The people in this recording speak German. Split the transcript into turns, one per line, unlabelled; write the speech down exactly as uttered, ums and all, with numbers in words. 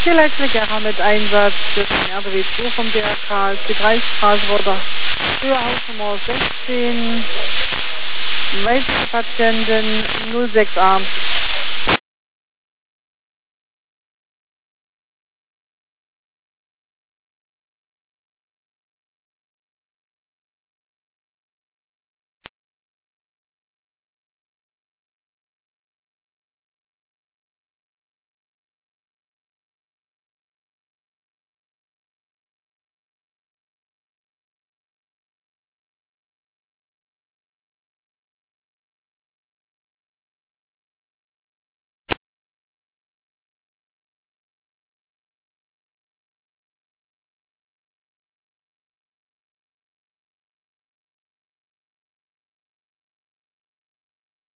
Telex-Legera mit Einsatz des R W zwei vom D R K, die Kreisstraße Rotter, Höherhausnummer sechzehn, weitere Patienten null sechs a.